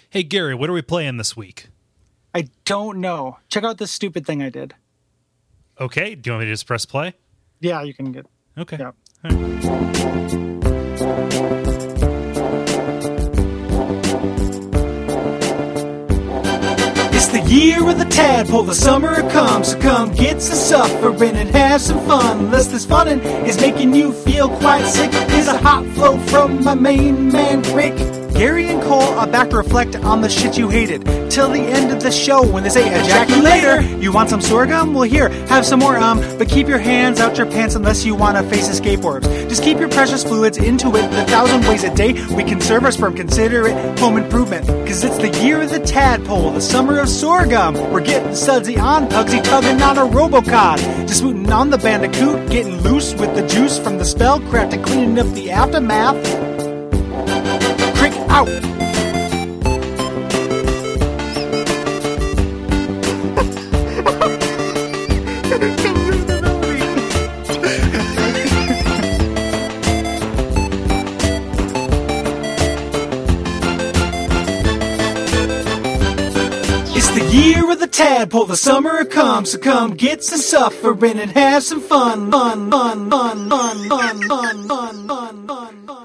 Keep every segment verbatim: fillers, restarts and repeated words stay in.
Hey, Gary, what are we playing this week? I don't know. Check out this stupid thing I did. Okay. Do you want me to just press play? Yeah, you can get. Okay. Yeah. All right. It's the year of the tadpole, the summer comes, so come get some suffering and have some fun. Unless this funnin' is making you feel quite sick, here's a hot flow from my main man, Rick. Gary and Cole are back to reflect on the shit you hated. Till the end of the show when they say ejaculator. You want some sorghum? Well, here, have some more, um, but keep your hands out your pants unless you want to face escape orbs. Just keep your precious fluids into it the thousand ways a day. We conserve our sperm, consider it home improvement. Cause it's the year of the tadpole, the summer of sorghum. We're getting sudsy on Pugsy, tugging on a Robocod. Just rooting on the bandicoot, getting loose with the juice from the spellcraft and cleaning up the aftermath. Crick out! It's the year of the tadpole, the summer comes, so come get some suffering and have some fun. Fun, fun, fun, fun, fun, fun, fun, fun, fun, fun.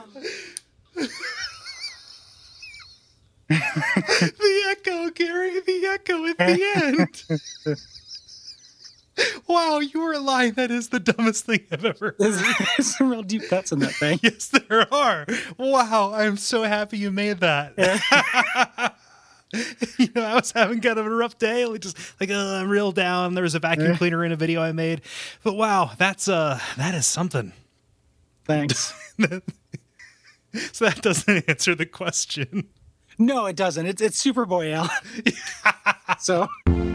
The echo, Gary, the echo at the end. Wow, you are lying. That is the dumbest thing I've ever heard. There's some real deep cuts in that thing. Yes, there are. Wow, I'm so happy you made that. You know, I was having kind of a rough day, like just like uh, I'm real down. There was a vacuum cleaner in a video I made, but wow, that's uh, that is something. Thanks. So that doesn't answer the question. No, it doesn't. It's it's Superboy Alan. So.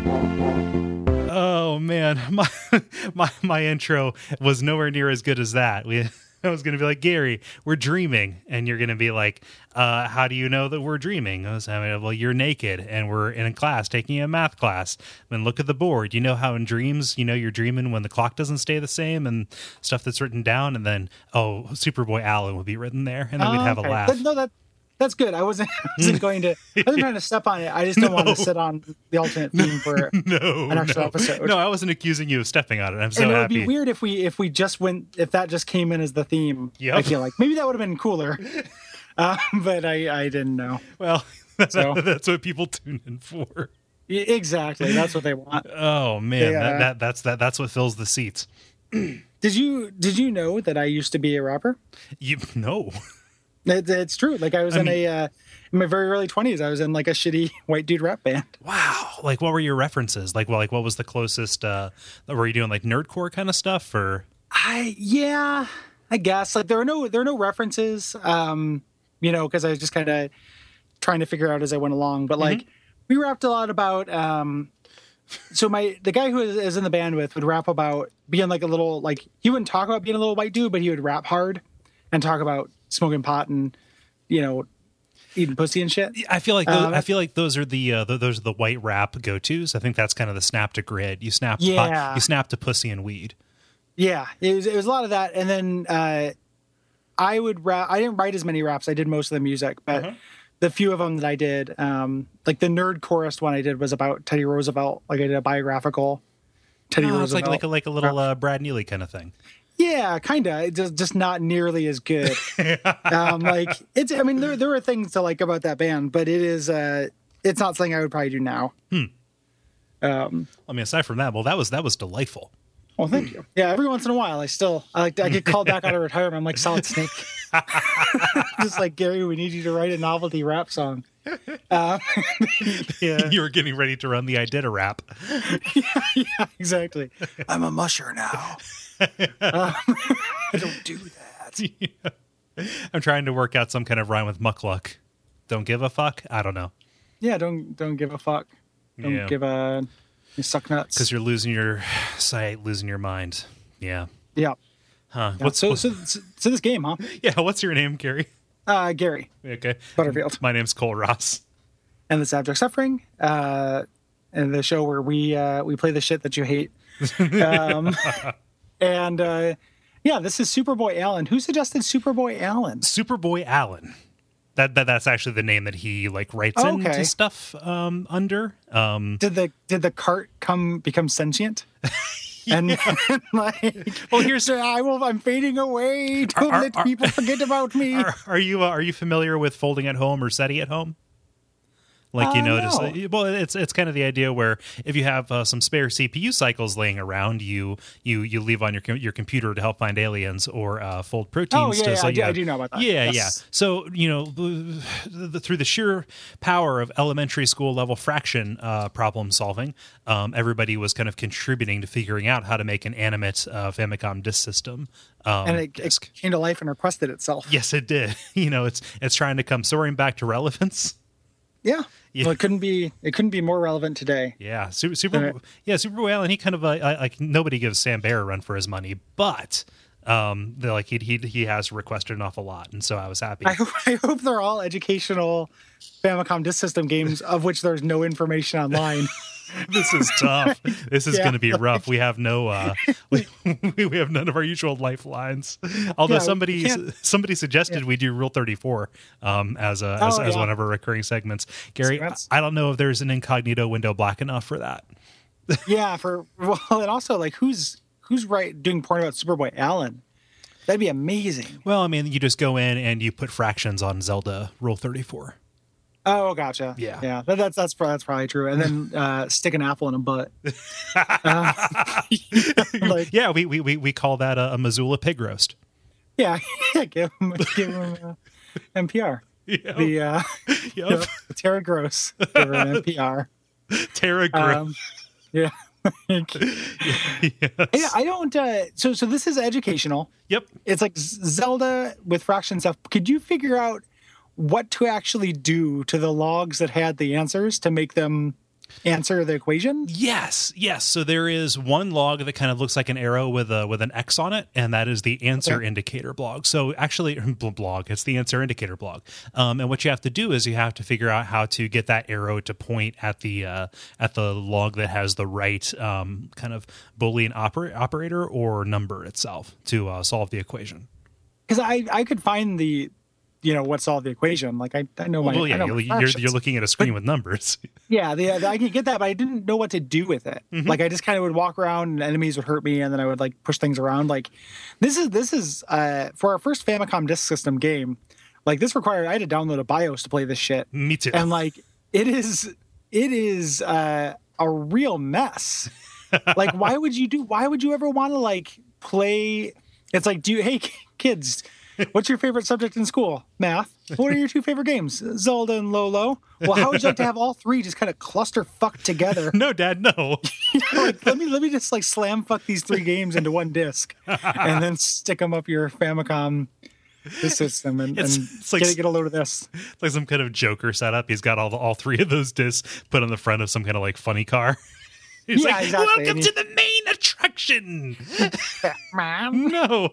Oh man, my my my intro was nowhere near as good as that. We. I was going to be like, Gary, we're dreaming. And you're going to be like, uh, how do you know that we're dreaming? I was having, well, you're naked and we're in a class taking a math class. And look at the board. You know how in dreams, you know, you're dreaming when the clock doesn't stay the same and stuff that's written down. And then, oh, Superboy Alan would be written there. And then oh, we'd have okay. a laugh. That, no, that that's good. I wasn't, I wasn't going to, I wasn't trying to step on it. I just don't No. want to sit on the alternate theme for no, an extra no. episode. No, I wasn't accusing you of stepping on it. I'm so and it happy. would be weird if we if we just went if that just came in as the theme. Yep. I feel like maybe that would have been cooler, uh, but I I didn't know. Well, So. that's what people tune in for. Yeah, exactly, that's what they want. Oh man, They, uh, that, that that's that that's what fills the seats. Did you did you know that I used to be a rapper? You no. It, it's true. Like I was I in mean- a uh, in my very early twenties. I was in like a shitty white dude rap band. Wow. Like what were your references? Like well, like what was the closest uh were you doing like nerdcore kind of stuff or I yeah, I guess like there are no there are no references, um, you know, because I was just kind of trying to figure out as I went along. But like we rapped a lot about. Um, so my the guy who is, is in the band with would rap about being like a little like he wouldn't talk about being a little white dude, but he would rap hard and talk about smoking pot and you know eating pussy and shit. I feel like those, Um, I feel like those are the uh, th- those are the white rap go-tos. I think that's kind of the snap to grid. You snap to Yeah. pot, you snap to pussy and weed. Yeah, it was it was a lot of that, and then uh, I would rap. I didn't write as many raps. I did most of the music, but Uh-huh. the few of them that I did, um, like the nerd chorus one I did was about Teddy Roosevelt. Like I did a biographical Teddy Oh, it's like Roosevelt. like a, like a little uh, Brad Neely kind of thing. Yeah, kind of. Just just not nearly as good. um, like it's. I mean, there there are things to like about that band, but it is. Uh, it's not something I would probably do now. Hmm. Um, I mean, aside from that, well, that was that was delightful. well, thank you. Yeah, every once in a while, I still I like to, I get called back out of retirement. I'm like Solid Snake, just like Gary. We need you to write a novelty rap song. Um, yeah, You were getting ready to run the I did a rap. yeah, exactly. I'm a musher now. Um, I don't do that. Yeah. I'm trying to work out some kind of rhyme with muckluck. Don't give a fuck. I don't know. Yeah, don't don't give a fuck. Don't Yeah. give a you suck nuts. Because you're losing your sight, losing your mind. Yeah. Yeah. Huh. Yeah. What's so, what's- so so so this game, huh? yeah? What's your name, Gary? Uh, Gary Okay. Butterfield, My name's Cole Ross. and this Abject Suffering, uh, and the show where we uh, we play the shit that you hate. Um, and uh, yeah, this is Superboy Alan. Who suggested Superboy Alan? Superboy Alan. That, that that's actually the name that he like writes Oh, into okay. stuff um, under. Um, Did the did the cart come become sentient? And, and like, well, here's I will. I'm fading away. Don't Are- let are- people forget about me. are, are you uh, are you familiar with folding at home or SETI at home? Like you Uh, notice, no. well, it's it's kind of the idea where if you have uh, some spare C P U cycles laying around, you you you leave on your com- your computer to help find aliens or uh, fold proteins. Oh, yeah, to, yeah, so I you do- I have- do know about that. Yeah, Yes. yeah. So you know, the, the, through the sheer power of elementary school level fraction uh, problem solving, um, everybody was kind of contributing to figuring out how to make an animate uh, Famicom disk system. Um, and it, it disk. came to life and requested itself. Yes, it did. You know, it's it's trying to come soaring back to relevance. Yeah. Yeah. Well, it couldn't be. It couldn't be more relevant today. Yeah, super, super Right. yeah, Super Whale, and he kind of uh, I- like nobody gives Sam Bear a run for his money, but um, they're like he he he has requested an awful lot, and so I was happy. I hope, I hope they're all educational Famicom Disk System games of which there's no information online. This is tough. This is Yeah, going to be like- rough. We have no, uh, we, we have none of our usual lifelines. Although Yeah, we somebody can't- somebody suggested we do Rule thirty-four um, as a as, Oh, as yeah. one of our recurring segments. Gary, Segments. I don't know if there's an incognito window black enough for that. Yeah, for well, and also like who's who's right doing porn about Superboy Allen? That'd be amazing. Well, I mean, you just go in and you put fractions on Zelda Rule thirty-four. Oh, gotcha. Yeah. yeah. That, that's that's probably, that's probably true. And then uh, stick an apple in a butt. Uh, like, Yeah, we we we, we call that a, a Missoula pig roast. yeah, yeah. Give him, give him uh, N P R. Yep. The uh, Yep. you know, Tara Gross. Give her an N P R. Tara Gro- Um, yeah. yes. Yeah, I don't. Uh, so, so this is educational. Yep. It's like Z- Zelda with fraction stuff. Could you figure out what to actually do to the logs that had the answers to make them answer the equation? Yes, yes. So there is one log that kind of looks like an arrow with a with an X on it, and that is the answer Okay. indicator blog. So actually, blog. It's the answer indicator blog. Um, and what you have to do is you have to figure out how to get that arrow to point at the uh, at the log that has the right um, kind of Boolean oper- operator or number itself to uh, solve the equation. Because I, I could find the, you know, what solved the equation. Like I, I know my. Well, I yeah, know my you're, you're, fractions. you're looking at a screen with numbers. Yeah, the, the, I could get that, but I didn't know what to do with it. Mm-hmm. Like I just kind of would walk around, and enemies would hurt me, and then I would like push things around. Like this is this is uh, for our first Famicom Disk System game. Like this required I had to download a BIOS to play this shit, Me too. and like it is it is uh, a real mess. Like why would you do? Why would you ever want to like play? It's like do you hey kids. What's your favorite subject in school? Math. What are your two favorite games? Zelda and Lolo. Well, how would you like to have all three just kind of cluster fuck together? No, Dad, no. Like, let me let me just like slam fuck these three games into one disc, and then stick them up your Famicom disk system and, It's- and it's like- get, get a load of this. It's like some kind of Joker setup. He's got all the, all three of those discs put on the front of some kind of like funny car. He's Yeah, like, exactly. "Welcome And to the main attraction." Mom. No.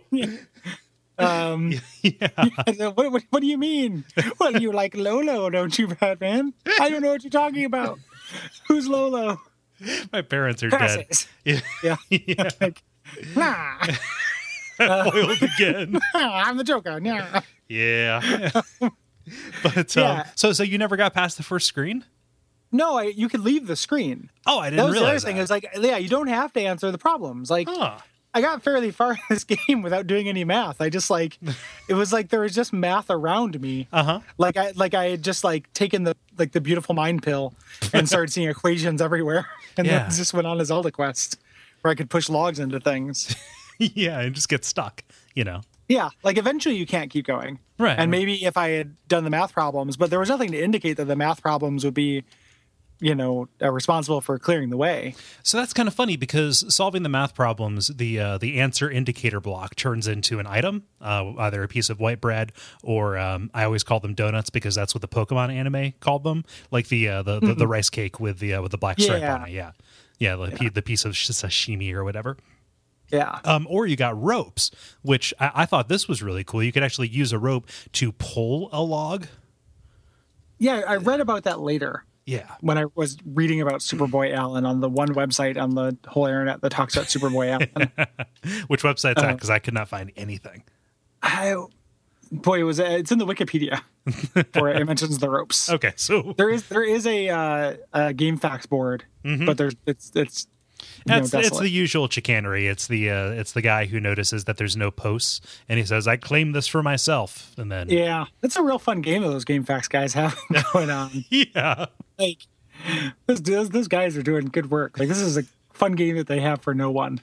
Um, Yeah. what, what, what do you mean? Well, you like Lolo, don't you, Batman? I don't know what you're talking about. Who's Lolo? My parents are dead. Passes. Yeah. Yeah. Yeah. Like, nah, Foiled again. I'm the Joker. Nah. Yeah. But um, Yeah. so so you never got past the first screen? No, I, you could leave the screen. Oh, I didn't That was the other realize thing. that. Is like, yeah, you don't have to answer the problems. Like, Huh. I got fairly far in this game without doing any math. I just like, it was like there was just math around me. Uh-huh. Like I like I had just like taken the like the beautiful mind pill and started seeing equations everywhere, and Yeah. then just went on a Zelda quest where I could push logs into things. Yeah, and just get stuck, you know. Yeah, like eventually you can't keep going. Right. And maybe if I had done the math problems, but there was nothing to indicate that the math problems would be, you know, uh, responsible for clearing the way. So that's kind of funny because solving the math problems, the uh, the answer indicator block turns into an item, uh, either a piece of white bread or um, I always call them donuts because that's what the Pokemon anime called them, like the uh, the, the the rice cake with the uh, with the black stripe Yeah. on it. Yeah, yeah, the, Yeah. the piece of sashimi or whatever. Yeah. Um, or you got ropes, which I, I thought this was really cool. You could actually use a rope to pull a log. Yeah, I read about that later. Yeah. When I was reading about Superboy Allen on the one website on the whole internet that talks about Superboy Allen. Which website's that? Uh, Because I could not find anything. I, boy, it was it's in the Wikipedia. where it mentions the ropes. Okay, so there is there is a, uh, a game facts board, mm-hmm. but there's it's it's It's, it's the usual chicanery. It's the uh, it's the guy who notices that there's no posts, and he says, "I claim this for myself." And then, yeah, it's a real fun game that those game facts guys have going on. Yeah, like those, those those guys are doing good work. Like this is a fun game that they have for no one.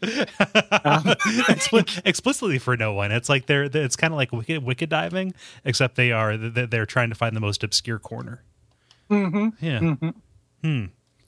Um, Expl- explicitly for no one. It's like they're it's kind of like wicked wicked diving, except they are they're trying to find the most obscure corner. Mm-hmm. Yeah. Mm-hmm. Hmm.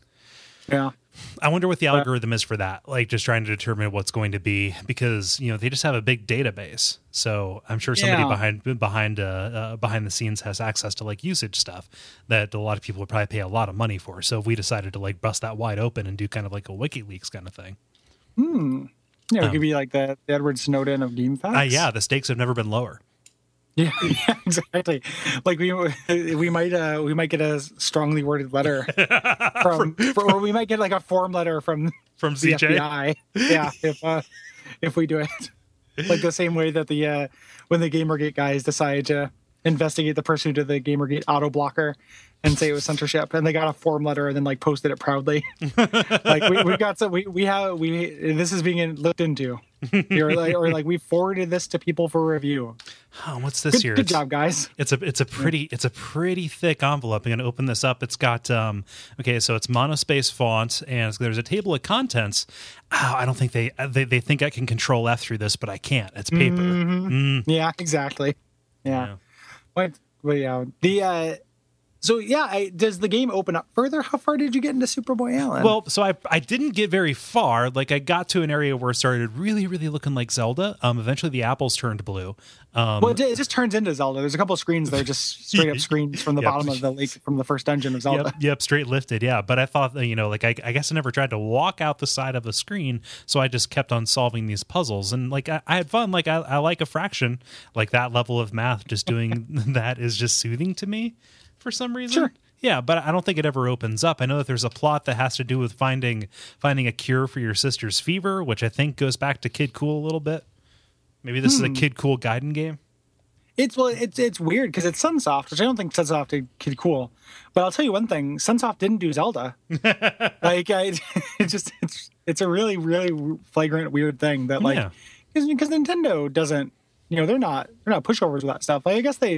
Yeah. I wonder what the algorithm is for that, like just trying to determine what's going to be, because, you know, they just have a big database. So I'm sure somebody Yeah. behind behind uh, uh, behind the scenes has access to like usage stuff that a lot of people would probably pay a lot of money for. So if we decided to like bust that wide open and do kind of like a WikiLeaks kind of thing. Hmm. Yeah, it Um, could be like the, the Edward Snowden of game facts. Uh, yeah, the stakes have never been lower. Yeah, yeah, exactly. Like we we might uh we might get a strongly worded letter from, for, or we might get like a form letter from From the C J? F B I. Yeah, if uh, if we do it, like the same way that the uh, when the Gamergate guys decided to investigate the person who did the Gamergate auto blocker and say it was censorship, and they got a form letter and then like posted it proudly. Like we we got some we we have we this is being looked into. Or like, or like we forwarded this to people for review. Oh, what's this Good, here? good It's- job, guys. It's a it's a pretty it's a pretty thick envelope. I'm going to open this up. It's got um okay, so it's monospace font, and there's a table of contents. Oh, I don't think they they they think I can control F through this, but I can't. It's paper. Mhm. Mm. Yeah, exactly. Yeah. Yeah. What? Well, yeah. The uh, so yeah. I, does the game open up further? How far did you get into Superboy Allen? Well, so I I didn't get very far. Like I got to an area where it started really really looking like Zelda. Um, eventually the apples turned blue. Um, well, it, it just turns into Zelda. There's a couple of screens that are just straight up screens from the Yep. bottom of the lake from the first dungeon of Zelda. Yep, yep, straight lifted, yeah. But I thought, that, you know, like I, I guess I never tried to walk out the side of the screen, so I just kept on solving these puzzles, and like I, I had fun. Like I, I like a fraction, like that level of math. Just doing that is just soothing to me for some reason. Sure. Yeah, but I don't think it ever opens up. I know that there's a plot that has to do with finding finding a cure for your sister's fever, which I think goes back to Kid Cool a little bit. Maybe this Hmm. is a Kid Cool Gaiden game. It's well, it's it's weird because it's Sunsoft, which I don't think Sunsoft did Kid Cool. But I'll tell you one thing: Sunsoft didn't do Zelda. Like, I, it just it's it's a really really flagrant weird thing that like Yeah. because Nintendo doesn't, you know, they're not they're not pushovers with that stuff. Like I guess they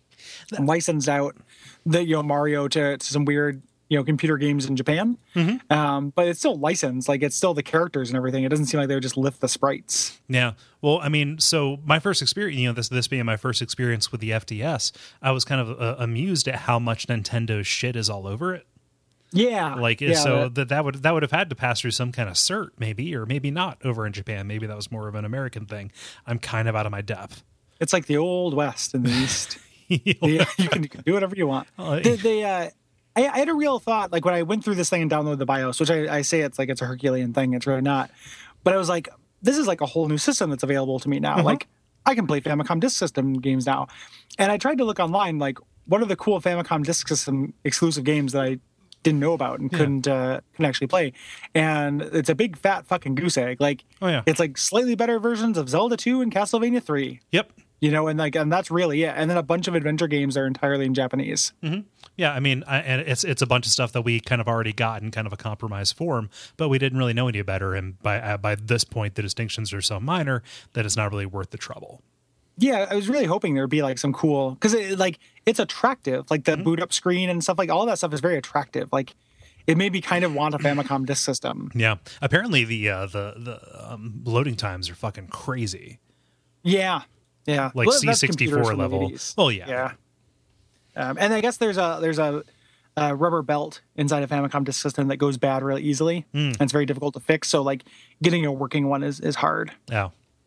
licensed out the you know Mario to, to some weird you know computer games in Japan, Mm-hmm. um, but it's still licensed. Like it's still the characters and everything. It doesn't seem like they would just lift the sprites. Yeah. Well, I mean, so my first experience, you know, this this being my first experience with the F D S, I was kind of uh, amused at how much Nintendo's shit is all over it. Yeah, Like, yeah, so that- that that would that would have had to pass through some kind of cert, maybe, or maybe not over in Japan. Maybe that was more of an American thing. I'm kind of out of my depth. it's like the old West and the East. Yeah, you can, you can do whatever you want. Oh, They, they, uh, I, I had a real thought, like when I went through this thing and downloaded the BIOS, which I, I say it's like it's a Herculean thing. It's really not. But I was like, this is like a whole new system that's available to me now. Uh-huh. Like I can play Famicom Disk System games now. And I tried to look online, like what are the cool Famicom Disk System exclusive games that I didn't know about and Yeah. couldn't uh, couldn't actually play. And it's a big fat fucking goose egg. Like Oh yeah. it's like slightly better versions of Zelda two and Castlevania three. Yep. You know, and like, and that's really it. And then a bunch of adventure games are entirely in Japanese. Yeah, I mean, I, and it's it's a bunch of stuff that we kind of already got in kind of a compromised form, but we didn't really know any better. And by uh, by this point, the distinctions are so minor that it's not really worth the trouble. Yeah, I was really hoping there'd be like some cool, because it, like it's attractive, like the boot up screen and stuff, like all that stuff is very attractive. Like it made me kind of want a Famicom Disk System. Yeah, apparently the uh, the the um, loading times are fucking crazy. Yeah, yeah, Like Well, C that's sixty-four computers from the level. eighties. Well, yeah. Yeah. Um, and I guess there's a there's a, a rubber belt inside a Famicom Disk System that goes bad really easily, Mm. and it's very difficult to fix. So like getting a working one is is hard. Yeah,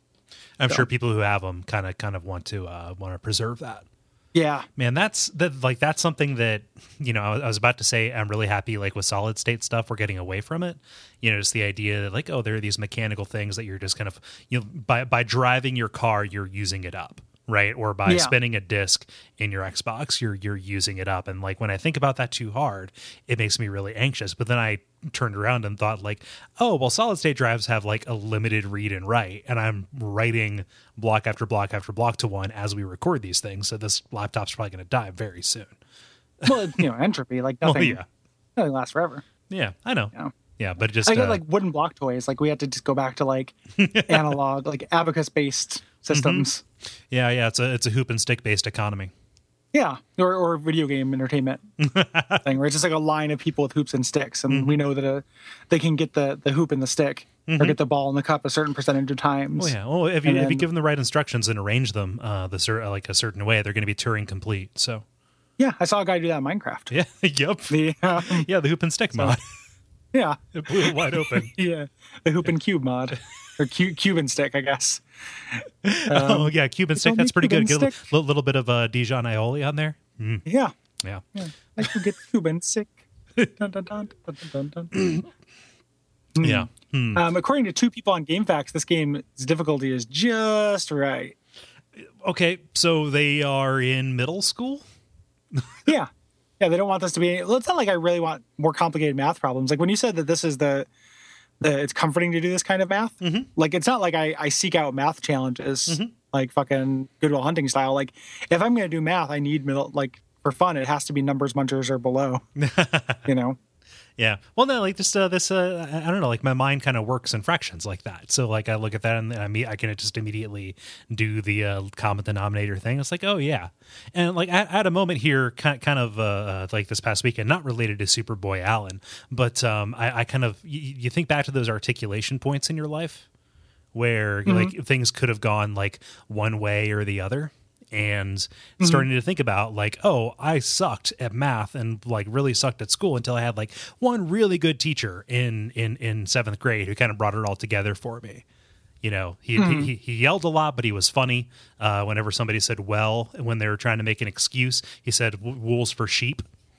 I'm So. sure people who have them kind of kind of want to uh, want to preserve that. Yeah, Man, that's that like that's something that, you know, I was, I was about to say I'm really happy like with solid state stuff we're getting away from it. You know, just the idea that like, oh, there are these mechanical things that you're just kind of, you know, by by driving your car you're using it up. right? Or by Yeah. spinning a disc in your Xbox, you're you're using it up. And like when I think about that too hard, it makes me really anxious. But then I turned around and thought like, oh, well, solid state drives have like a limited read and write, and I'm writing block after block after block to one as we record these things. So this laptop's probably going to die very soon. Well, you know, entropy, like Well, nothing, yeah, nothing lasts forever. yeah, I know. Yeah. Yeah, but just I get uh, like wooden block toys. Like we had to just go back to like analog, like abacus based systems. yeah, yeah, it's a it's a hoop and stick based economy. Yeah, or or video game entertainment thing, where it's just like a line of people with hoops and sticks, and Mm-hmm. we know that uh they can get the the hoop and the stick, or get the ball in the cup a certain percentage of times. Well, yeah. Well, if you And if you then- give them the right instructions and arrange them uh, the cer- like a certain way, they're going to be Turing complete. So Yeah, I saw a guy do that in Minecraft. yeah, yep, The um, yeah, the hoop and stick mod. yeah, It blew it wide open. yeah, the hoop and cube mod, or cu- cube and stick, I guess. oh yeah, cube and stick. only That's pretty cube good. and Get a stick. little, little bit of uh, Dijon aioli on there. Mm, Yeah, yeah. yeah, like you get cube and stick. Dun, dun, dun, dun, dun, dun, dun. Yeah. Hmm. Um, according to two people on GameFAQs, this game's difficulty is just right. Okay, so they are in middle school. Yeah. Yeah, they don't want this to be. Well, it's not like I really want more complicated math problems. Like when you said that this is the, the it's comforting to do this kind of math. Mm-hmm. Like it's not like I, I seek out math challenges like fucking Good Will Hunting style. Like if I'm going to do math, I need middle, like for fun, it has to be numbers munchers or below. You know. Yeah. Well, no, like this, uh, this, uh, I I don't know, like my mind kind of works in fractions like that. So like I look at that and I mean, I can just immediately do the uh, common denominator thing. It's like, oh yeah. And like I, I had a moment here kind, kind of uh, like this past weekend, not related to Superboy Allen, but um, I, I kind of, you, you think back to those articulation points in your life where Mm-hmm. like things could have gone like one way or the other. And Mm-hmm. starting to think about like, oh, I sucked at math and like really sucked at school until I had like one really good teacher in in in seventh grade who kind of brought it all together for me. You know, he he, he yelled a lot, but he was funny. Uh, whenever somebody said "well" when they were trying to make an excuse, he said "W- "wolves for sheep."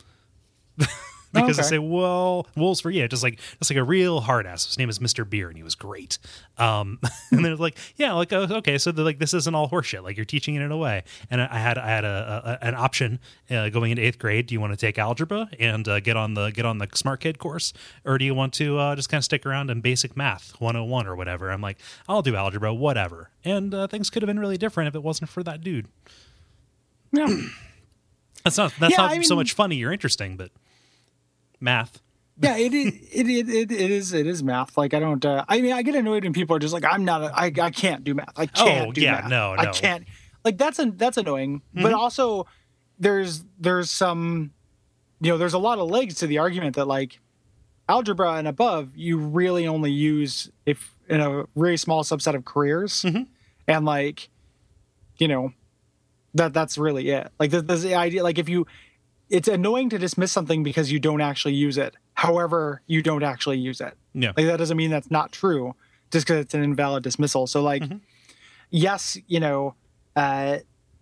Because Okay. they say, well, wolves for, yeah, just like, just like a real hard ass. His name is Mister Beer and he was great. Um, and they're like, yeah, like, uh, okay. So they're like, this isn't all horseshit. Like you're teaching it in a way. And I had, I had a, a an option uh, going into eighth grade. Do you want to take algebra and uh, get on the, get on the smart kid course? Or do you want to uh, just kind of stick around in basic math one oh one or whatever? I'm like, I'll do algebra, whatever. And uh, things could have been really different if it wasn't for that dude. Yeah. That's not, that's Yeah, not I so mean- much funny or interesting, but math. Yeah, it is. It, it, it, it is. It is math. Like I don't. Uh, I mean, I get annoyed when people are just like, "I'm not. A, I. I can't do math. I can't Oh, do yeah, math. no, I no. can't." Like that's a, that's annoying. But also, there's there's some, you know, there's a lot of legs to the argument that like algebra and above, you really only use if in a very small subset of careers, and like, you know, that that's really it. Like the, the idea. Like if you. It's annoying to dismiss something because you don't actually use it. However, you don't actually use it. Yeah. Like that doesn't mean that's not true just because it's an invalid dismissal. So like, yes, you know, uh,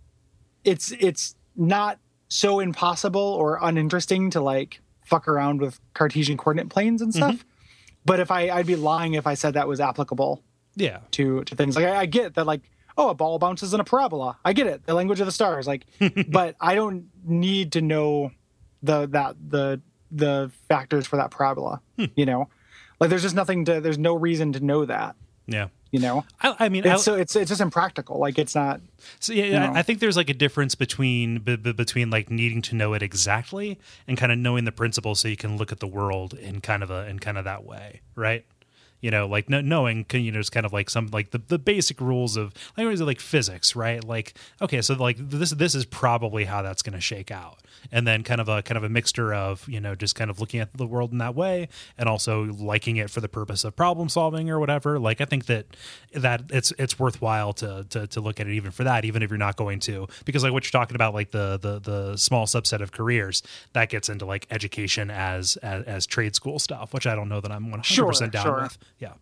it's it's not so impossible or uninteresting to like fuck around with Cartesian coordinate planes and stuff. But if I I'd be lying if I said that was applicable Yeah. to to things like I, I get that like oh a ball bounces in a parabola. I get it, the language of the stars. Like, but I don't need to know the that the the factors for that parabola. You know, like there's just nothing to. There's no reason to know that. Yeah. You know, I, I mean, I, it's so it's it's just impractical. Like it's not. so yeah, you know. I, I think there's like a difference between b- b- between like needing to know it exactly and kind of knowing the principle so you can look at the world in kind of a in kind of that way, right? You know, like kn- knowing, you know, it's kind of like some like the, the basic rules of like, what is it, like physics, right? Like, okay, so like this this is probably how that's going to shake out, and then kind of a kind of a mixture of, you know, just kind of looking at the world in that way, and also liking it for the purpose of problem solving or whatever. Like, I think that that it's it's worthwhile to to to look at it even for that, even if you're not going to, because like what you're talking about, like the the the small subset of careers that gets into like education as as, as trade school stuff, which I don't know that I'm one hundred percent Sure, down sure. with. Yeah.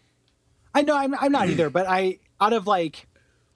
I know I'm I'm not either, but I out of like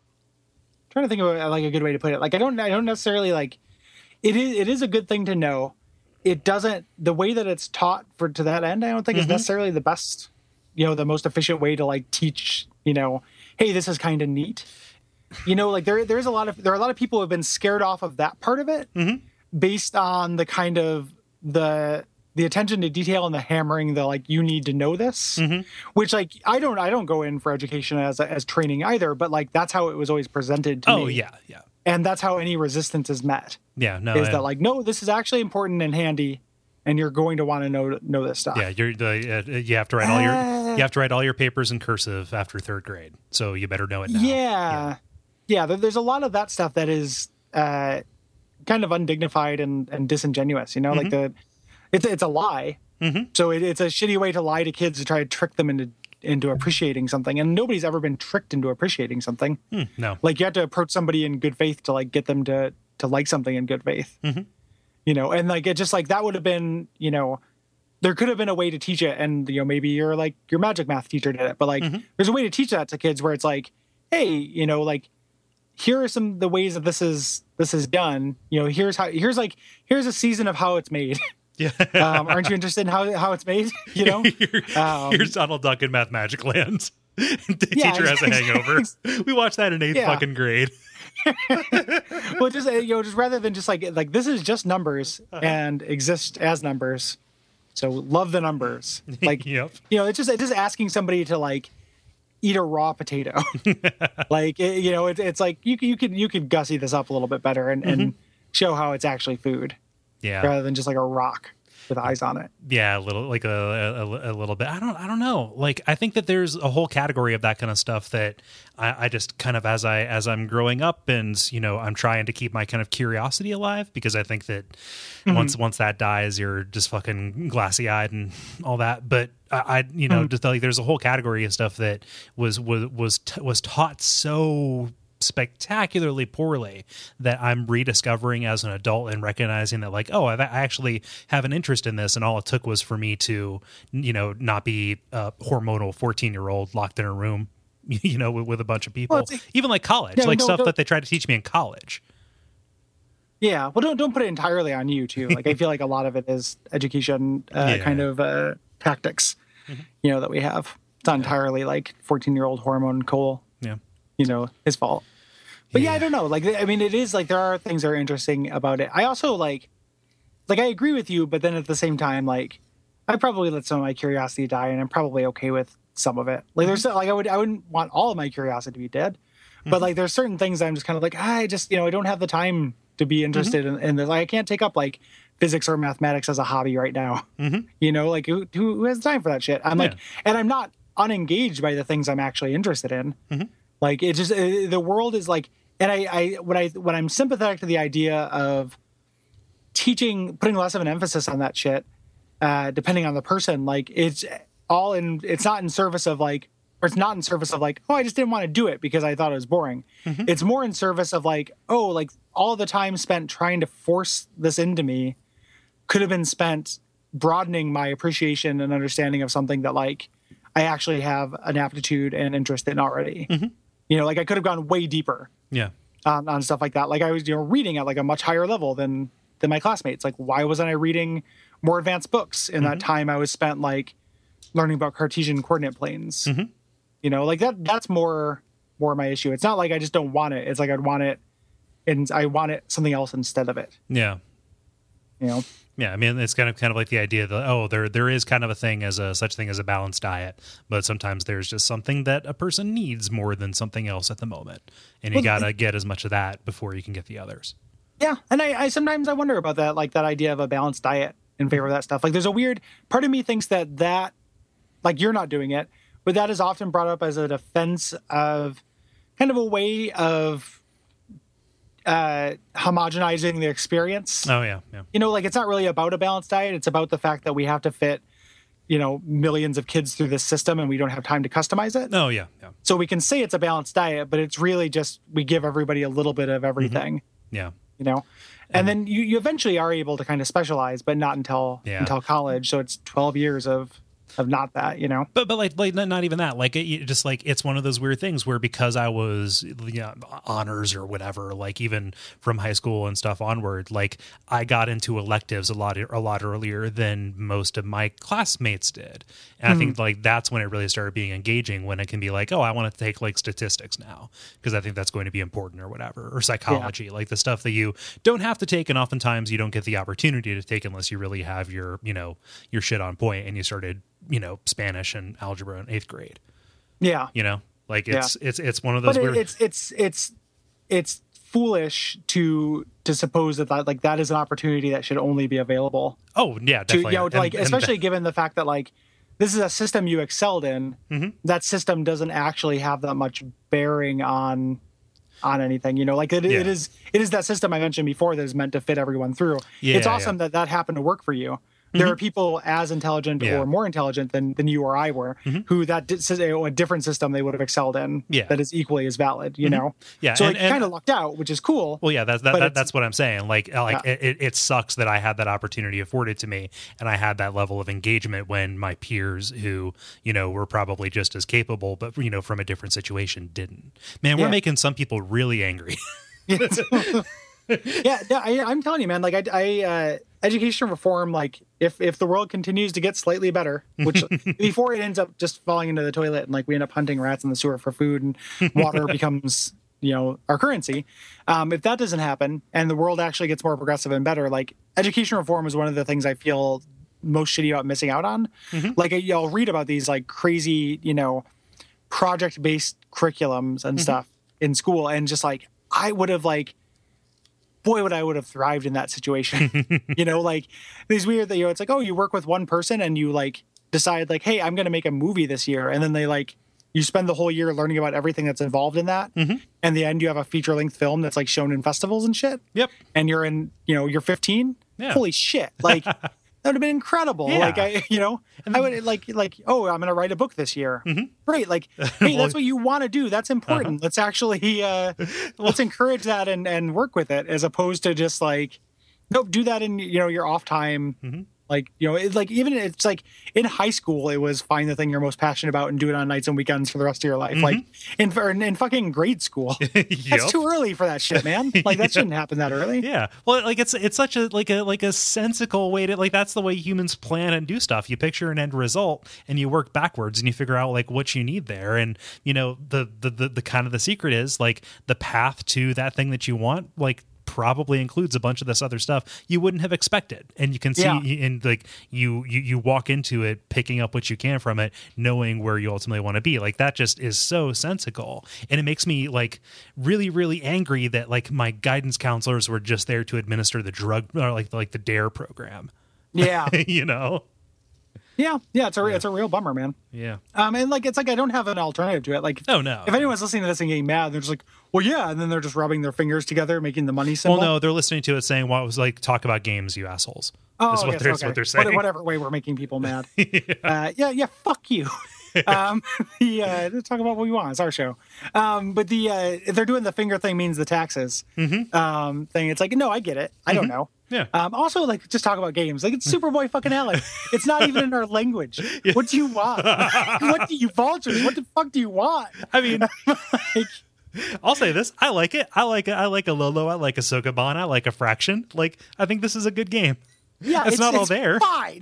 trying to think of like a good way to put it. Like I don't I don't necessarily like it is it is a good thing to know. It doesn't the way that it's taught for to that end. I don't think is necessarily the best, you know, the most efficient way to like teach. You know, hey, this is kind of neat. you know, like there there's a lot of there are a lot of people who have been scared off of that part of it Mm-hmm. based on the kind of the the attention to detail and the hammering, the like you need to know this, Mhm. which like I don't I don't go in for education as as training either, but like that's how it was always presented to Oh me. yeah, yeah, And that's how any resistance is met. yeah. No, is I- that like no, this is actually important and handy, and you're going to want to know know this stuff. yeah. You're the uh, you have to write all your Uh, you have to write all your papers in cursive after third grade, so you better know it now. Yeah, yeah. there, there's a lot of that stuff that is uh, kind of undignified and, and disingenuous. You know, like the it's it's a lie. Mhm. So it, it's a shitty way to lie to kids to try to trick them into into appreciating something. And nobody's ever been tricked into appreciating something. Hmm, no. Like you have to approach somebody in good faith to like get them to to like something in good faith. Mhm. You know, and like it just like that would have been, you know, there could have been a way to teach it, and you know maybe your like your magic math teacher did it, but like there's a way to teach that to kids where it's like, hey, you know, like here are some the ways that this is this is done. You know, here's how here's like here's a season of how it's made. Yeah. um, aren't you interested in how how it's made? You know, Here- um, here's Donald Duck in Math Magic Land. The Yeah, teacher has a hangover. We watched that in eighth Yeah. fucking grade. well, just uh, you know, just rather than just like like this is just numbers and exist as numbers. So love the numbers. Like Yep. you know, it's just it's just asking somebody to like eat a raw potato. like it, you know, it, it's like you could you could you could gussy this up a little bit better and, and show how it's actually food Yeah. rather than just like a rock with eyes on it. Yeah, a little like a, a a little bit. I don't I don't know. Like I think that there's a whole category of that kind of stuff that I, I just kind of as I as I'm growing up and you know I'm trying to keep my kind of curiosity alive because I think that once once that dies you're just fucking glassy eyed and all that. But I, I you know just like there's a whole category of stuff that was was was t- was taught so spectacularly poorly that I'm rediscovering as an adult and recognizing that like, oh, I I actually have an interest in this. And all it took was for me to, you know, not be a hormonal fourteen year old locked in a room, you know, with, with a bunch of people, Well, it's- even like college, Yeah, like no, stuff no. that they tried to teach me in college. Yeah, well, don't don't put it entirely on you too. Like I feel like a lot of it is education uh, Yeah. kind of uh, tactics, you know, that we have. It's not entirely like fourteen year old hormone Cole, Yeah. you know, his fault. But yeah. Yeah. I don't know. Like, I mean, it is like there are things that are interesting about it. I also like, like I agree with you, but then at the same time, like I probably let some of my curiosity die, and I'm probably okay with some of it. Like there's like I would I wouldn't want all of my curiosity to be dead, but like there's certain things I'm just kind of like I just you know I don't have the time to be interested in, in this. Like, I can't take up like physics or mathematics as a hobby right now. Mm-hmm. You know, like who, who who has time for that shit? I'm like, Yeah. and I'm not unengaged by the things I'm actually interested in. Mm-hmm. Like it just uh, the world is like, and I I when I when I'm sympathetic to the idea of teaching, putting less of an emphasis on that shit, uh, depending on the person, like it's all in. It's not in service of like, or it's not in service of like, oh, I just didn't want to do it because I thought it was boring. It's more in service of like, oh, like all the time spent trying to force this into me could have been spent broadening my appreciation and understanding of something that like I actually have an aptitude and interest in already. You know, like I could have gone way deeper Yeah. on, on stuff like that. Like I was, you know, reading at like a much higher level than than my classmates. Like, why wasn't I reading more advanced books in that time I was spent like learning about Cartesian coordinate planes? Mhm. You know, like that. That's more more my issue. It's not like I just don't want it. It's like I'd want it, and I want it something else instead of it. Yeah. You know. Yeah, I mean, it's kind of kind of like the idea that oh, there there is kind of a thing as a such thing as a balanced diet, but sometimes there's just something that a person needs more than something else at the moment, and you Well, gotta get as much of that before you can get the others. Yeah, and I, I sometimes I wonder about that, like that idea of a balanced diet in favor of that stuff. Like, there's a weird part of me thinks that that, like, you're not doing it, but that is often brought up as a defense of kind of a way of uh, homogenizing the experience. Oh yeah, yeah, You know, like it's not really about a balanced diet. It's about the fact that we have to fit, you know, millions of kids through this system, and we don't have time to customize it. oh yeah, yeah, So we can say it's a balanced diet, but it's really just we give everybody a little bit of everything. yeah. You know, and then you, you eventually are able to kind of specialize, but not until Yeah. until college. So it's twelve years of of not that, you know. But but like like not even that. Like it, it just like it's one of those weird things where because I was you know, honors or whatever, like even from high school and stuff onward, like I got into electives a lot a lot earlier than most of my classmates did. And mm. I think like that's when it really started being engaging, when it can be like, oh, I want to take like statistics now because I think that's going to be important or whatever, or psychology, yeah. like the stuff that you don't have to take, and oftentimes you don't get the opportunity to take unless you really have your you know your shit on point and you started you know Spanish and algebra in eighth grade. Yeah, you know, like it's yeah. it's it's one of those. But weird... it's it's it's it's foolish to to suppose that, that like that is an opportunity that should only be available. Oh yeah, definitely. To, you know, and, like and, especially and... given the fact that like this is a system you excelled in. Mm-hmm. That system doesn't actually have that much bearing on on anything, you know, like it, yeah. it is it is that system I mentioned before that is meant to fit everyone through. Yeah, it's awesome yeah. that that happened to work for you. There mm-hmm. are people as intelligent yeah. or more intelligent than, than you or I were, mm-hmm. who that did, a different system they would have excelled in yeah. that is equally as valid, you mm-hmm. know? Yeah. So and, like, kind of lucked out, which is cool. Well, yeah, that's that, that, that's what I'm saying. Like, like yeah. it, it sucks that I had that opportunity afforded to me, and I had that level of engagement when my peers who, you know, were probably just as capable, but, you know, from a different situation didn't. Man, we're yeah. making some people really angry. yeah, yeah I, I'm telling you, man, like I, I uh, education reform, like if if the world continues to get slightly better, which before it ends up just falling into the toilet and like we end up hunting rats in the sewer for food and water becomes, you know, our currency. Um, if that doesn't happen and the world actually gets more progressive and better, like education reform is one of the things I feel most shitty about missing out on. Mm-hmm. Like I'll read about these like crazy, you know, project-based curriculums and mm-hmm. stuff in school, and just like I would have like boy, would I would have thrived in that situation. You know, like these weird that, you know, it's like, oh, you work with one person and you like decide like, hey, I'm going to make a movie this year. And then they like, you spend the whole year learning about everything that's involved in that. Mm-hmm. And the end, you have a feature length film that's like shown in festivals and shit. Yep. And you're in, you know, you're fifteen. Yeah. Holy shit. Like that would have been incredible. Yeah. Like I, you know, and I would like, like, oh, I'm going to write a book this year. Mm-hmm. Great. Like, hey, that's what you want to do. That's important. Uh-huh. Let's actually, uh, let's encourage that and, and work with it, as opposed to just like, nope, do that in, you know, your off time. Mm-hmm. Like, you know, it's like, even it's like in high school, it was find the thing you're most passionate about and do it on nights and weekends for the rest of your life. Mm-hmm. Like in, in, in fucking grade school, yep. That's too early for that shit, man. Like that shouldn't happen that early. Yeah. Well, like it's, it's such a, like a, like a sensical way to, like, that's the way humans plan and do stuff. You picture an end result and you work backwards and you figure out like what you need there. And, you know, the, the, the, the kind of the secret is like the path to that thing that you want, like, probably includes a bunch of this other stuff you wouldn't have expected, and you can see yeah. and like you, you you walk into it picking up what you can from it, knowing where you ultimately want to be. Like that just is so sensical, and it makes me like really really angry that like my guidance counselors were just there to administer the drug or like like the DARE program. Yeah. You know. Yeah, yeah, it's a yeah. it's a real bummer, man. Yeah, um, and like it's like I don't have an alternative to it. Like, oh no, if anyone's listening to this and getting mad, they're just like, well, yeah, and then they're just rubbing their fingers together, making the money symbol. Well, no, they're listening to it saying, "Well, it was like talk about games, you assholes." Oh, that's what, yes, they're, okay. what they're saying. Whatever way we're making people mad. yeah. Uh, yeah, yeah, fuck you. um, the uh, let's talk about what we want. It's our show. Um, but the uh, if they're doing the finger thing means the taxes mm-hmm. um, thing. It's like, no, I get it. I mm-hmm. don't know. Yeah. Um, also, like, just talk about games. Like, it's Superboy fucking Alex. It's not even in our language. Yeah. What do you want? What do you vultures? What the fuck do you want? I mean, like, I'll say this. I like it. I like it. I like a Lolo. I like a Sokoban. I like a Fraction. Like, I think this is a good game. Yeah, it's, it's not it's all there. Fine.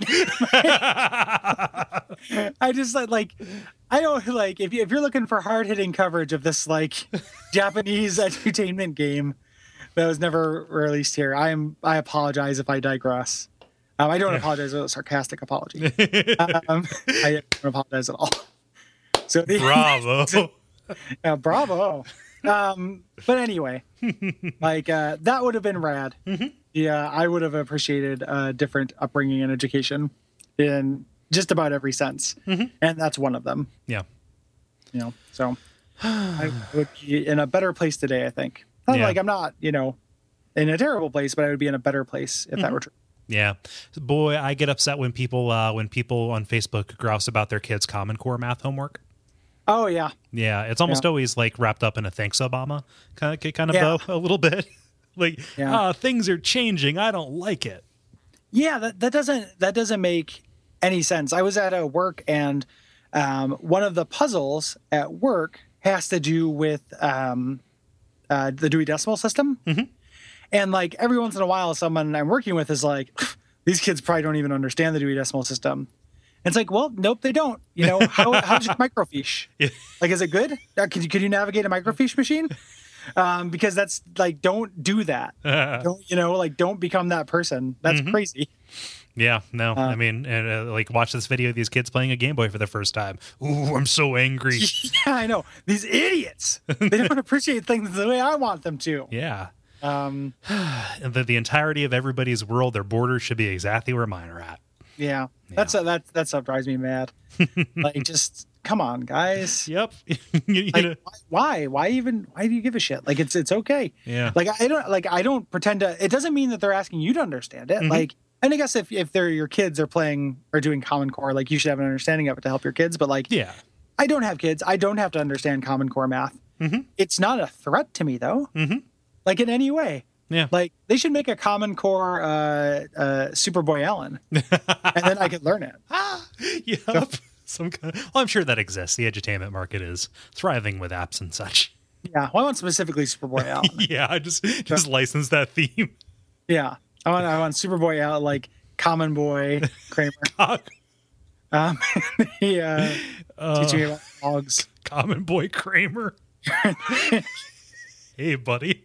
I just like, like I don't like if you if you're looking for hard hitting coverage of this like Japanese entertainment game that was never released here, I am I apologize if I digress. Um, I don't yeah. apologize with a sarcastic apology. um, I don't apologize at all. So the, bravo, so, uh, bravo. Um, but anyway, like uh, that would have been rad. Mm-hmm. Yeah, I would have appreciated a different upbringing and education in just about every sense, mm-hmm. and that's one of them. Yeah, you know, so I would be in a better place today. I think. Not yeah. like I'm not, you know, in a terrible place, but I would be in a better place if mm-hmm. that were true. Yeah, boy, I get upset when people uh, when people on Facebook grouse about their kids' Common Core math homework. Oh yeah, yeah, it's almost yeah. always like wrapped up in a thanks Obama kind of kind of yeah. bow a little bit. Like, yeah. ah, things are changing. I don't like it. Yeah, that that doesn't that doesn't make any sense. I was at a work, and um, one of the puzzles at work has to do with um, uh, the Dewey Decimal System. Mm-hmm. And like every once in a while, someone I'm working with is like, these kids probably don't even understand the Dewey Decimal System. And it's like, well, nope, they don't. You know, how, how's your microfiche? Yeah. Like, is it good? Uh, could you, could you navigate a microfiche machine? Um, because that's like, don't do that. Uh, don't, you know, like, don't become that person. That's mm-hmm. crazy. Yeah, no, uh, I mean, uh, like, watch this video of these kids playing a Game Boy for the first time. Ooh, I'm so angry. Yeah, I know. These idiots. They don't appreciate things the way I want them to. Yeah. Um, and the, the entirety of everybody's world, their borders should be exactly where mine are at. Yeah, yeah. that's a, that that stuff drives me mad. Like, just come on, guys. Yep. you, like, know. Why? Why even? Why do you give a shit? Like, it's it's okay. Yeah. Like, I don't like I don't pretend to. It doesn't mean that they're asking you to understand it. Mm-hmm. Like, and I guess if if they're your kids, they're playing or doing Common Core, like, you should have an understanding of it to help your kids. But like, yeah, I don't have kids. I don't have to understand Common Core math. Mm-hmm. It's not a threat to me, though. Mm-hmm. Like, in any way. Yeah. Like, they should make a Common Core uh, uh, Superboy Allen, and then I could learn it. Yep. So, Some kind of, well, I'm sure that exists. The edutainment market is thriving with apps and such. Yeah. Well, I want specifically Superboy Allen. Yeah. I just just so, license that theme. Yeah. I want I want Superboy Allen, like Common Boy Kramer. um, he uh, uh, teaching me about dogs. Common Boy Kramer. Hey, buddy.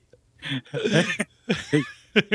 Hey.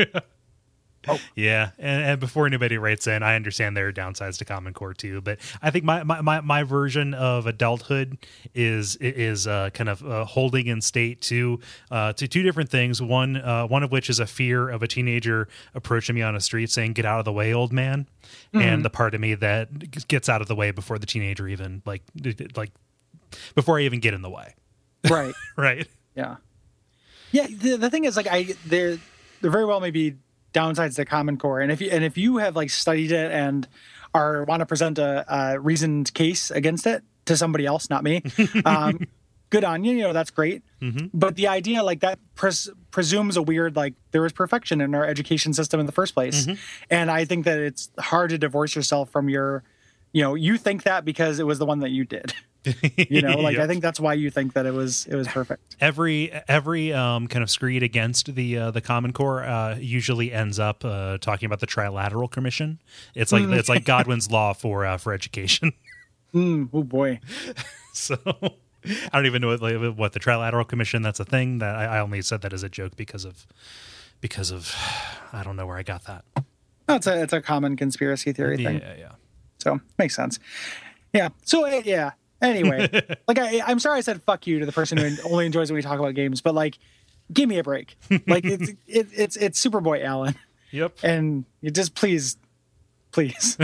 Oh. Yeah, and, and before anybody writes in, I understand there are downsides to Common Core too, but I think my my, my, my version of adulthood is is uh, kind of uh, holding in state to uh, to two different things. One uh, one of which is a fear of a teenager approaching me on a street saying, "Get out of the way, old man," mm-hmm. and the part of me that gets out of the way before the teenager even like like before I even get in the way. Right. Right. Yeah. Yeah. The, the thing is, like, I there there very well may be downsides to Common Core, and if you and if you have like studied it and are want to present a, a reasoned case against it to somebody else, not me, um, good on you. You know, that's great. Mm-hmm. But the idea like that pres- presumes a weird like there is perfection in our education system in the first place, mm-hmm. and I think that it's hard to divorce yourself from your, you know, you think that because it was the one that you did. You know, like, yep. I think that's why you think that it was it was perfect. Every every um, kind of screed against the uh, the Common Core uh, usually ends up uh, talking about the Trilateral Commission. It's like mm. it's like Godwin's law for uh, for education. Mm, oh boy! So I don't even know what, like, what the Trilateral Commission. That's a thing that I, I only said that as a joke because of because of I don't know where I got that. Oh, it's a it's a common conspiracy theory thing. Yeah, yeah. So makes sense. Yeah. So uh, yeah. Anyway, like I, I'm sorry I said fuck you to the person who only enjoys when we talk about games, but like, give me a break. Like it's it, it's it's Superboy Allen. Yep. And you just please, please.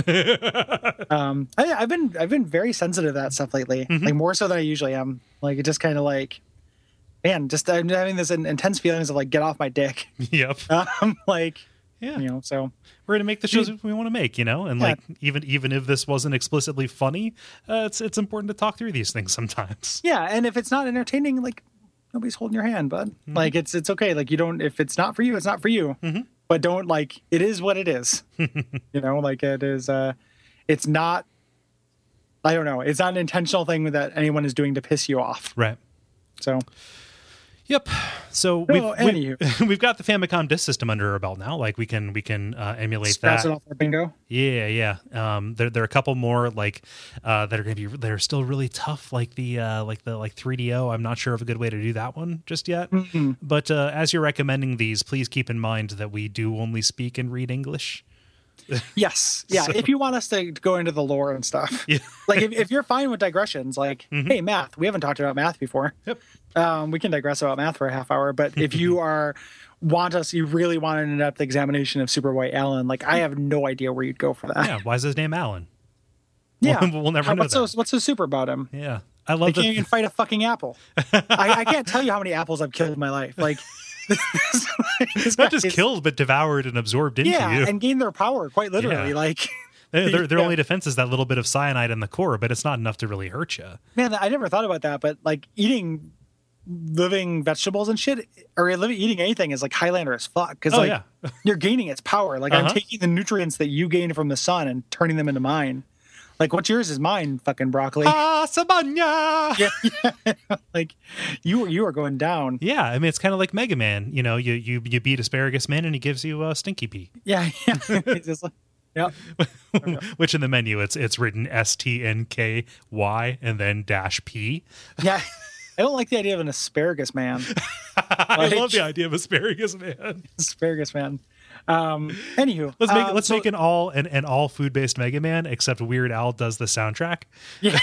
um, I, I've been I've been very sensitive to that stuff lately, mm-hmm. like more so than I usually am. Like it just kind of like, man, just I'm having this intense feelings of like get off my dick. Yep. Um, like. Yeah. You know, so we're gonna make the shows we want to make, you know, and yeah. like even even if this wasn't explicitly funny, uh, it's it's important to talk through these things sometimes. Yeah, and if it's not entertaining, like nobody's holding your hand, bud. Mm-hmm. Like it's it's okay. Like you don't if it's not for you, it's not for you. Mm-hmm. But don't like it is what it is. You know, like it is. Uh, it's not. I don't know. It's not an intentional thing that anyone is doing to piss you off. Right. So. Yep. So oh, we've, we've, we've got the Famicom disk system under our belt now. Like we can we can uh, emulate Scratch that. It off our bingo. Yeah, yeah. Um, there there are a couple more like uh, that are going to be that are still really tough. Like the uh, like the like three D O. I'm not sure of a good way to do that one just yet. Mm-hmm. But uh, as you're recommending these, please keep in mind that we do only speak and read English. Yes. Yeah. So, if you want us to go into the lore and stuff, yeah. like if, if you're fine with digressions, like, mm-hmm. hey, math, we haven't talked about math before. Yep. Um, we can digress about math for a half hour. But if you are want us, you really want an in-depth examination of Superboy Allen, like I have no idea where you'd go for that. Yeah. Why is his name Allen? Yeah. We'll, we'll never How, know what's that. So, what's so super about him? Yeah. I love that. He can't even fight a fucking apple. I, I can't tell you how many apples I've killed in my life. Like, It's not just killed, but devoured and absorbed into yeah, you. Yeah, and gained their power, quite literally. Yeah. Like their, their yeah. only defense is that little bit of cyanide in the core, but it's not enough to really hurt you. Man, I never thought about that, but like eating living vegetables and shit, or living eating anything is like Highlander as fuck. Because Oh, like yeah. you're gaining its power. Like Uh-huh. I'm taking the nutrients that you gain from the sun and turning them into mine. Like what's yours is mine, fucking broccoli. Ah, Sabanya! Yeah, yeah. Like you you are going down. Yeah, I mean, it's kind of like Mega Man. You know, you, you, you beat Asparagus Man and he gives you uh, Stinky Pea. Yeah, yeah. It's just like, yep. Which in the menu, it's it's written S T N K Y and then dash P. Yeah. I don't like the idea of an asparagus man. I Like- love the idea of Asparagus Man. Asparagus man. Um, anywho, Let's make um, let's so- make an all an, an all food based Mega Man, except Weird Al does the soundtrack. Yeah.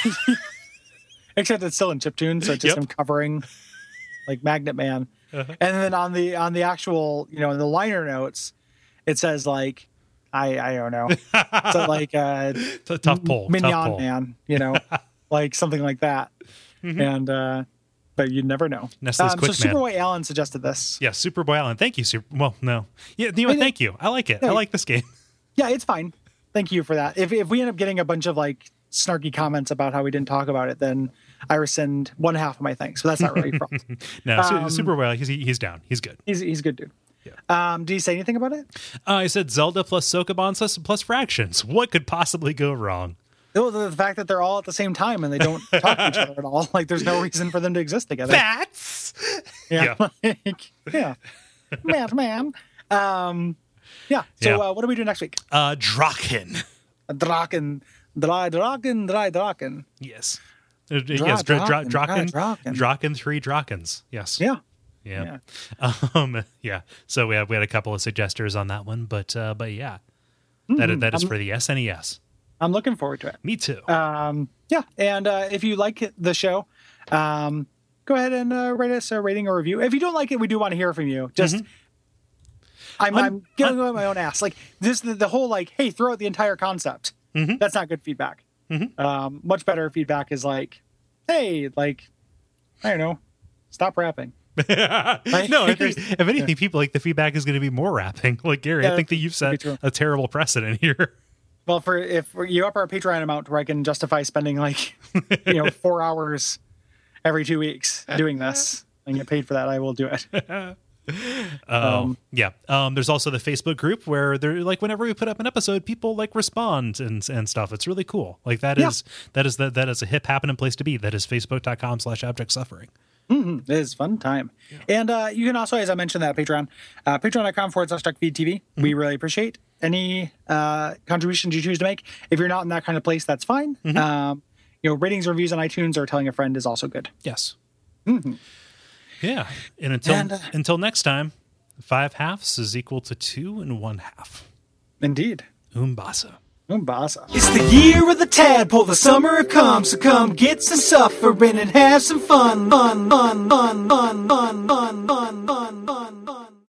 Except it's still in chiptune, so it's just Yep. him covering like Magnet Man. Uh-huh. And then on the on the actual, you know, in the liner notes, it says like I I don't know. So like uh It's a tough pull. Mignon tough pull. Man, you know, like something like that. Mm-hmm. And uh but you'd never know. Nestle's Um, Quick so Man. Superboy Allen suggested this. Yeah, Superboy Island. Thank you, Super. Well, no. Yeah, you know, what, I mean, thank you. I like it. yeah, I like this game. Yeah, it's fine. Thank you for that. If if we end up getting a bunch of like snarky comments about how we didn't talk about it, then I rescind one half of my thanks. So that's not really from. No, Su- Um, Superboy. He's he's down. He's good. He's he's a good dude. Yeah. Um, did he say anything about it? Uh, I said Zelda plus Sokoban plus, plus fractions. What could possibly go wrong? No, the, the fact that they're all at the same time and they don't talk to each other at all. Like, there's no reason for them to exist together. Bats. Yeah. Like, yeah. Man, man. Um, yeah. So, Yeah. Uh, what do we do next week? Uh, Draken. Draken. Dry Draken. Dry Draken. Yes. Uh, yes. Dra- Dra- Draken, Draken. Draken. Draken. Three Drakens. Yes. Yeah. Yeah. Um. Yeah. So we have we had a couple of suggestors on that one, but uh, but yeah, that is that is I'm- for the S N E S. I'm looking forward to it. Me too. Um, yeah. And uh, if you like it- the show, um, go ahead and uh, rate us a rating or review. If you don't like it, we do want to hear from you. Just. I'm, Un- I'm getting on my own ass. Like this, the, the whole like, hey, throw out the entire concept. Mhm. That's not good feedback. Mhm. Um, much better feedback is like, hey, like, I don't know, stop rapping. No, I think, if anything, people like the feedback is going to be more rapping. Like Gary, Yeah, I think that you've that'd set be true. a terrible precedent here. Well, for if you up our Patreon amount where I can justify spending like, you know, four hours every two weeks doing this and get paid for that, I will do it. Um, yeah. Um, there's also the Facebook group where they're like, whenever we put up an episode, people like respond and and stuff. It's really cool. Like that Yeah. is that is that that is a hip happening place to be. That is facebook.com slash abject suffering. It is fun time. And uh, you can also, as I mentioned, that Patreon, uh, patreon.com forward slash duckfeedtv. We really appreciate any uh, contributions you choose to make. If you're not in that kind of place, that's fine. Um, you know, ratings, reviews on iTunes or telling a friend is also good. Yes. Yeah. And until And, uh, until next time, five halves is equal to two and one half. Indeed. Umbasa. Umbasa. It's the year of the tadpole, the summer comes, so come get some suffering and have some fun. Fun, fun, fun, fun, fun, fun, fun, fun, fun, fun.